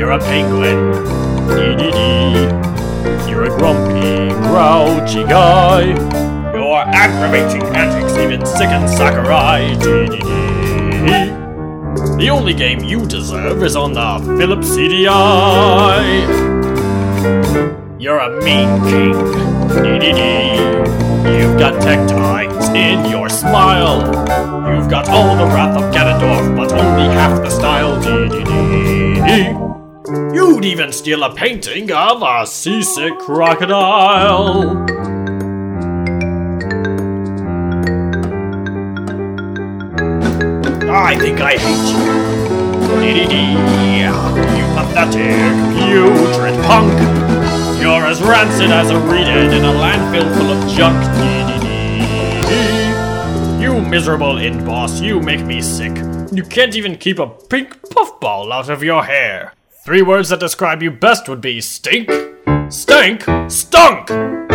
You're a penguin. Dee-dee-dee. You're a grumpy, grouchy guy. Your aggravating antics even sicken Sakurai. Dee-dee-dee. The only game you deserve is on the Philips CDI. You're a mean king. Dee-dee-dee. You've got tectines in your smile. You've got all the wrath of Ganondorf, but only half the style. Dee-dee-dee. You'd even steal a painting of a seasick crocodile. I think I hate you. Dee-dee-dee. You pathetic, putrid punk. You're as rancid as a reed in a landfill full of junk. Dee-dee-dee. You miserable end boss, you make me sick. You can't even keep a pink puffball out of your hair. 3 words that describe you best would be stink, stank, stunk!